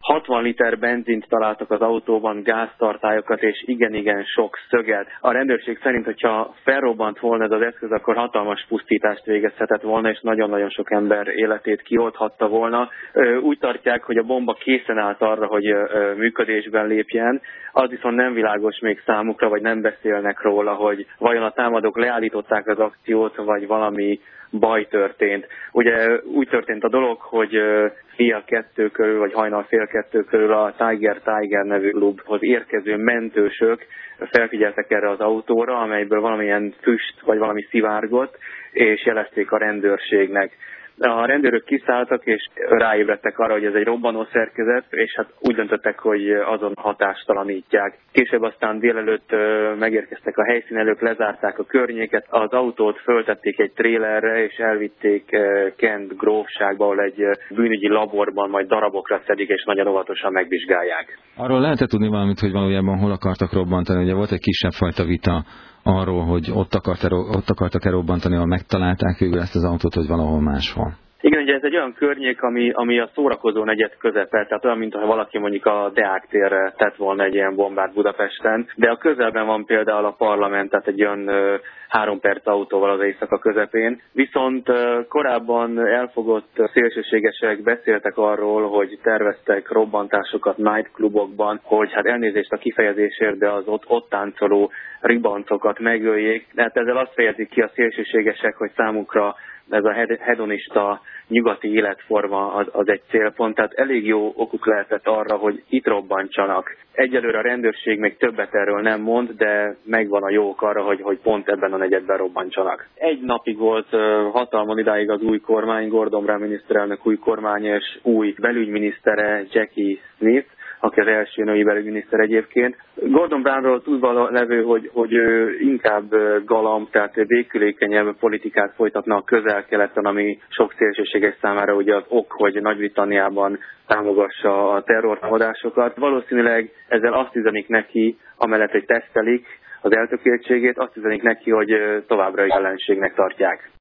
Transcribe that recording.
60 liter benzint találtak az autóban, gáztartályokat és igen sok szöget. A rendőrség szerint, hogyha felrobbant volna ez az eszköz, akkor hatalmas pusztítást végezhetett volna, és nagyon-nagyon sok ember életét kiolthatta volna. Úgy tartják, hogy a bomba készen állt arra, hogy működésben lépjen. Az viszont nem világos még számukra, vagy nem beszélnek róla, hogy vajon a támadók leállították az akciót, vagy valami baj történt. Ugye úgy történt a dolog, hogy fél 2 körül, vagy hajnal fél 2 körül a Tiger nevű klubhoz érkező mentősök felfigyeltek erre az autóra, amelyből valamilyen füst, vagy valami szivárgott, és jelezték a rendőrségnek. A rendőrök kiszálltak, és ráébredtek arra, hogy ez egy robbanó szerkezet, és hát úgy döntöttek, hogy azon hatástalanítják. Később aztán délelőtt megérkeztek a helyszínelők, lezárták a környéket, az autót föltették egy trélerre, és elvitték Kent grófságba, ahol egy bűnügyi laborban majd darabokra szedik, és nagyon óvatosan megvizsgálják. Arról lehet tudni valamit, hogy valójában hol akartak robbantani? Ugye volt egy kisebb fajta vita arról, hogy ott akartak-e robbantani, ahol megtalálták végül ezt az autót, hogy valahol máshol. Igen, ugye ez egy olyan környék, ami a szórakozó negyed közepe, tehát olyan, mintha valaki mondjuk a Deák térre tett volna egy ilyen bombát Budapesten, de a közelben van például a parlament, tehát egy olyan 3 perc autóval az éjszaka közepén. Viszont korábban elfogott szélsőségesek beszéltek arról, hogy terveztek robbantásokat nightclubokban, hogy hát elnézést a kifejezésért, de az ott táncoló ribancokat megöljék. Tehát ezzel azt fejezik ki a szélsőségesek, hogy számukra ez a hedonista nyugati életforma az egy célpont, tehát elég jó okuk lehetett arra, hogy itt robbantsanak. Egyelőre a rendőrség még többet erről nem mond, de megvan a jó ok arra, hogy pont ebben a negyedben robbantsanak. Egy napig volt hatalmon idáig az új kormány, Gordon Brown miniszterelnök új kormány és új belügyminisztere Jackie Smith, aki az első női belügyminiszter egyébként. Gordon Brownról tudva levő, hogy ő inkább galamb, tehát végülékenyebb politikát folytatna a Közel-Keleten, ami sok szélsőséges számára ugye az ok, hogy Nagy-Britanniában támogassa a terrortámadásokat. Valószínűleg ezzel azt üzenik neki, amellett, hogy tesztelik az eltökéltségét, azt üzenik neki, hogy továbbra is ellenségnek tartják.